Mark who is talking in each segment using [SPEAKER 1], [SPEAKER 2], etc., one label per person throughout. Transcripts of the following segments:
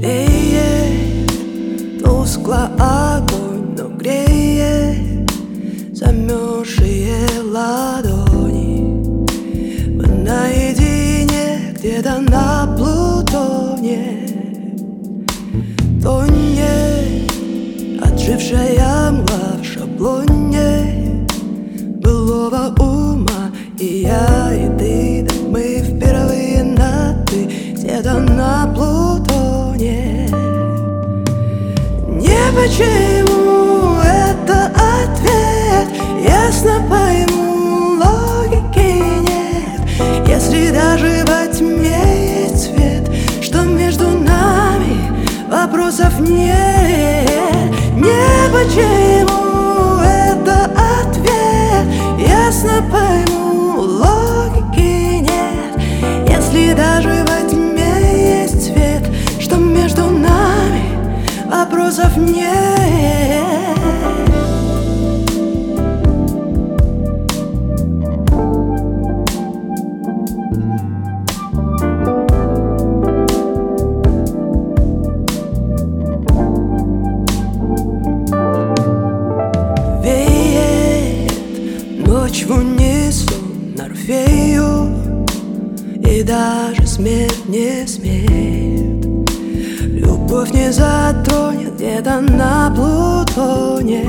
[SPEAKER 1] Тлеет тускло огонь, но греет замерзшие ладони. Мы наедине где-то на Плутоне. Тонет отжившая мгла в шаблоне былого ума. И я, и ты, да мы впервые на «ты» где-то на Плутоне. Не почему это ответ, ясно пойму, логики нет. Если даже во тьме есть свет, что между нами вопросов нет. Не почему это ответ, ясно пойму, логики нет. Если даже во тьме есть свет, что между нами вопросов нет. Веет ночь в унисон на Орфею, и даже смерть не смеет. Любовь не затронет где-то на Плутоне.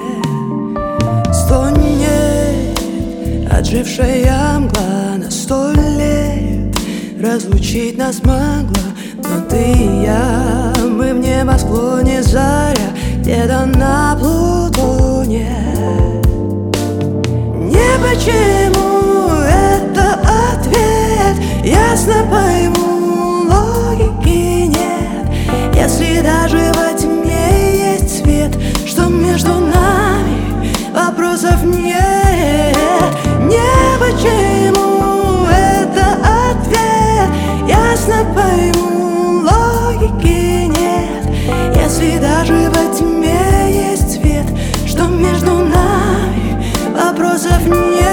[SPEAKER 1] Стонет отжившая мгла на 100 лет, разлучить нас могла. Но ты и я, мы в небосклоне заря, где-то на Плутоне. Не почему это ответ, ясно пойму, логики нет. Если даже во тьме есть свет, что между нами вопросов нет. Не почему это ответ, ясно пойму, логики нет. Если даже во тьме есть свет, что между нами вопросов нет.